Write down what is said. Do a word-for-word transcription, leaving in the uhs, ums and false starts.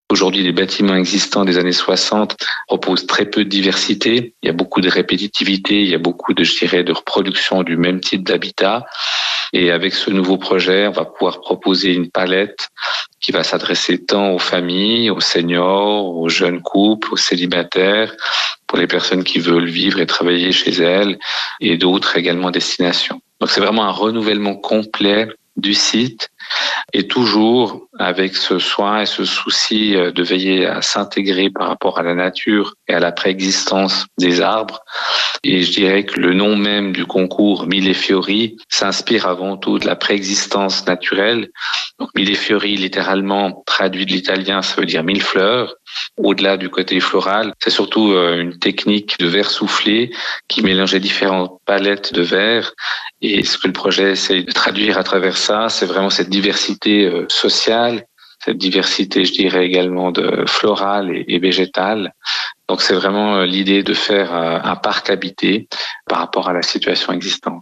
Aujourd'hui, les bâtiments existants des années soixante proposent très peu de diversité. Il y a beaucoup de répétitivité, il y a beaucoup de, je dirais, de reproduction du même type d'habitat. Et avec ce nouveau projet, on va pouvoir proposer une palette qui va s'adresser tant aux familles, aux seniors, aux jeunes couples, aux célibataires, pour les personnes qui veulent vivre et travailler chez elles, et d'autres également destinations. Donc c'est vraiment un renouvellement complet du site, et toujours avec ce soin et ce souci de veiller à s'intégrer par rapport à la nature et à la préexistence des arbres. Et je dirais que le nom même du concours Mille Fiori s'inspire avant tout de la préexistence naturelle. Donc Mille Fiori, littéralement traduit de l'italien, ça veut dire mille fleurs. Au-delà du côté floral, c'est surtout une technique de verre soufflé qui mélangeait différentes palettes de verre. Et ce que le projet essaie de traduire à travers ça, c'est vraiment cette diversité sociale, cette diversité, je dirais également de florale et, et végétale. Donc c'est vraiment l'idée de faire un parc habité par rapport à la situation existante.